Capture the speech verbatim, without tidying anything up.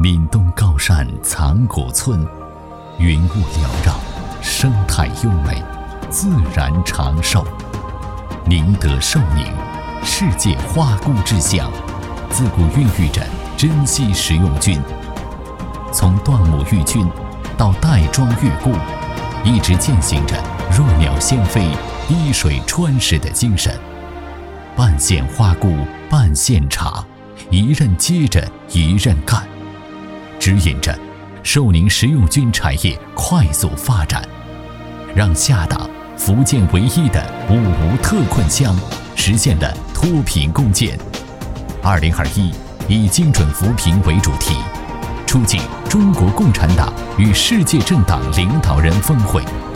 闽东高山藏古村，云雾缭绕，生态优美，自然长寿。宁德寿宁，世界花菇之乡，自古孕育着珍稀食用菌。从椴木育菌到袋装育菇，一直践行着弱鸟先飞、滴水穿石的精神。半线花菇，半线茶，一任接着一任干，指引着寿宁食用菌产业快速发展，让下达福建唯一的五无特困乡实现了脱贫攻坚。二零二一以精准扶贫为主题，出席中国共产党与世界政党领导人峰会。